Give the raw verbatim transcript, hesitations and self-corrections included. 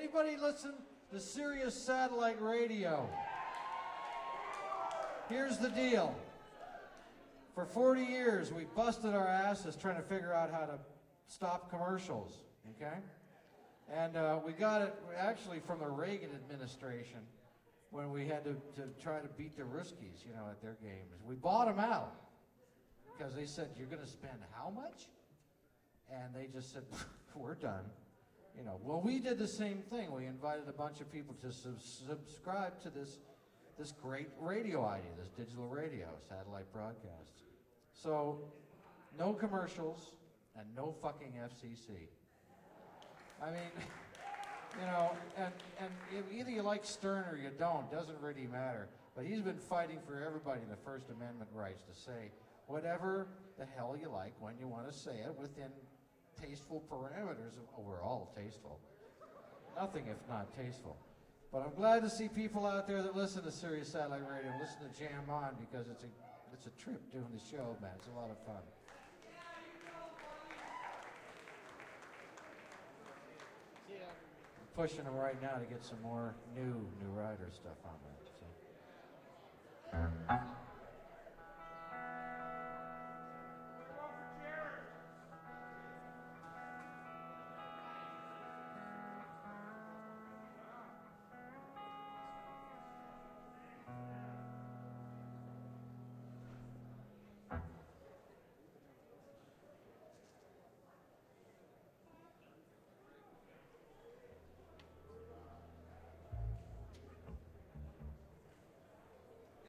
Anybody listen to Sirius Satellite Radio? Here's the deal. For forty years, we busted our asses trying to figure out how to stop commercials, okay? And uh, we got it actually from the Reagan administration when we had to, to try to beat the Ruskies, you know, at their games. We bought them out because they said, you're going to spend how much? And they just said, we're done. You know, well, we did the same thing. We invited a bunch of people to sub subscribe to this, this great radio idea, this digital radio, satellite broadcasts. So, no commercials and no fucking F C C. I mean, you know, and, and either you like Stern or you don't, doesn't really matter. But he's been fighting for everybody in the First Amendment rights to say whatever the hell you like when you want to say it within tasteful parameters. Of, oh, we're all tasteful. Nothing if not tasteful. But I'm glad to see people out there that listen to Sirius Satellite Radio, listen to Jam On, because it's a, it's a trip doing the show, man. It's a lot of fun. I'm pushing them right now to get some more new, new rider stuff on there.